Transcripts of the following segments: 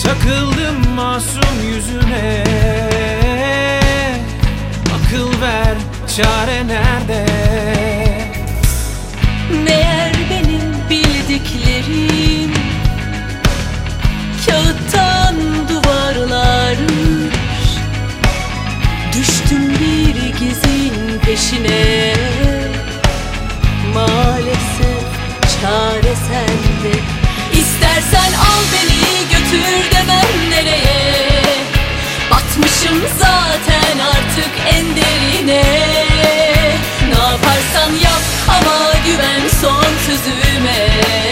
Takıldım masum yüzüne. Akıl ver, çare nerede? Meğer benim bildiklerim kağıttan duvarlarmış. Düştüm bir gizin peşine. Maalesef çare sende. İstersen al beni götür demem nereye. Batmışım zaten artık en derine. Ne yaparsan yap ama güven son sözüme.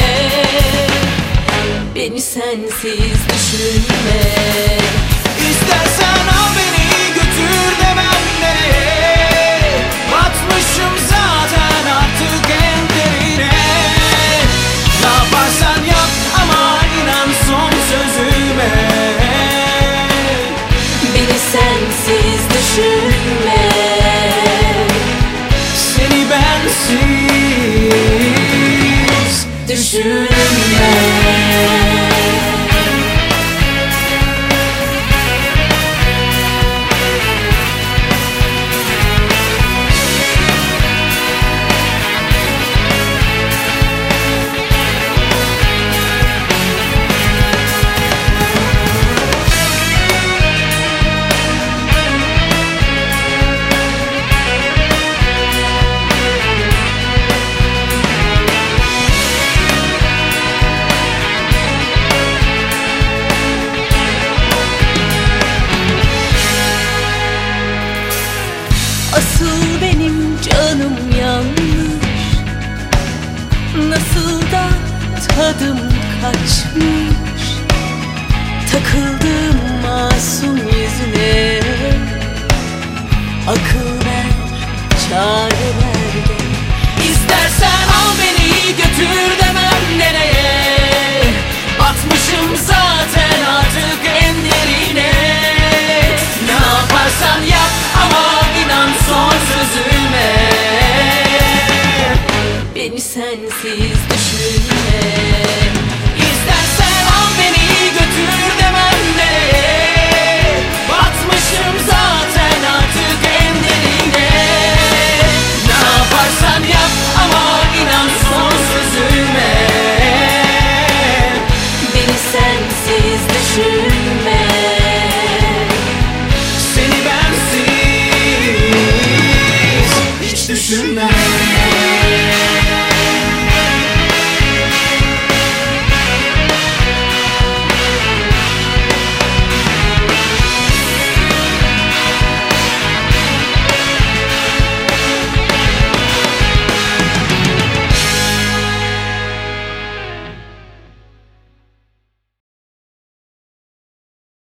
Beni sensiz düşünme. İstersen al beni götür demem nereye. Batmışım zaten artık en derine. Ne yaparsan yap ama inan son sözüme. Beni sensiz düşünme. Seni bensiz düşünme. Asıl benim canım yanmış. Nasıl da tadım kaçmış. Takıldım masum yüzüne. Akıl ver, çare nerede? İstersen al beni götür demem nereye. Batmışım zaten artık en derine. Ne yaparsan yap ama inan son sözüme. Beni sensiz düşünme. İstersen al beni götür demem nereye. Batmışım zaten artık en derine. Ne yaparsan yap ama inan son sözüme. Beni sensiz düşünme. Seni bensiz hiç düşünme.